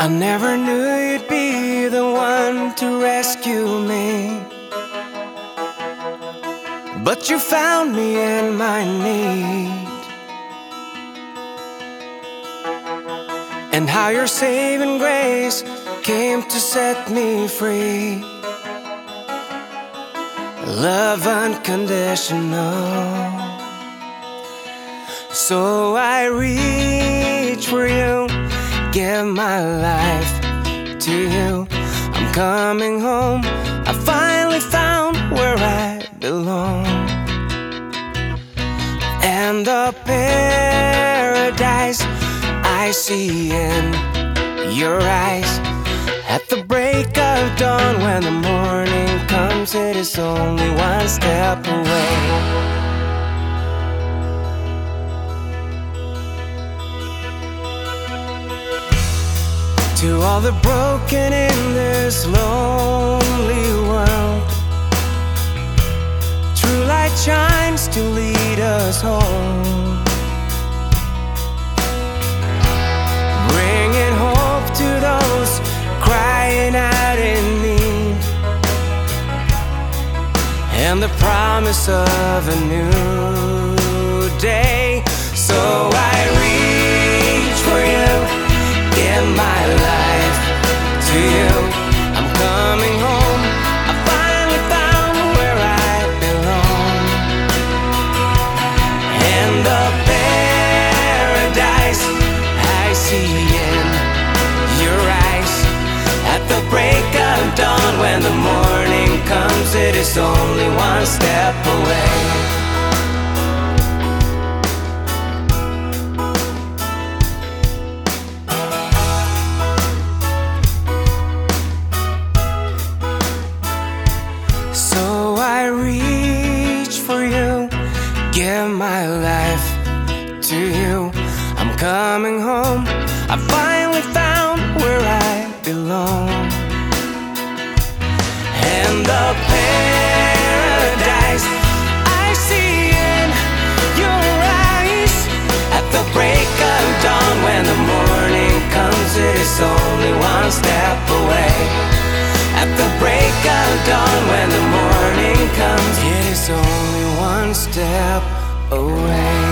never knew you'd be the one to rescue me, but you found me in my need. And how your saving grace came to set me free. Love unconditional. So I reach for you, give my life to you. I'm coming home, I finally found where I belong. And the paradise I see in your eyes. At the break of dawn, when the morning comes, it is only one step away. To all the broken in this lonely world, true light shines to lead us home, bringing hope to those crying out in need, and the promise of a new day. So I reach for you, give my life to you. I'm coming home, I finally found where I belong. And the paradise I see in your eyes. At the break of dawn, when the morning comes, it is only one step away. So I reach for you, give my life to you. I'm coming home, I finally found where I belong. And the paradise I see in your eyes. At the break of dawn, when the morning comes, it is only one step away. At the break of dawn, when the morning comes, it is only one step away.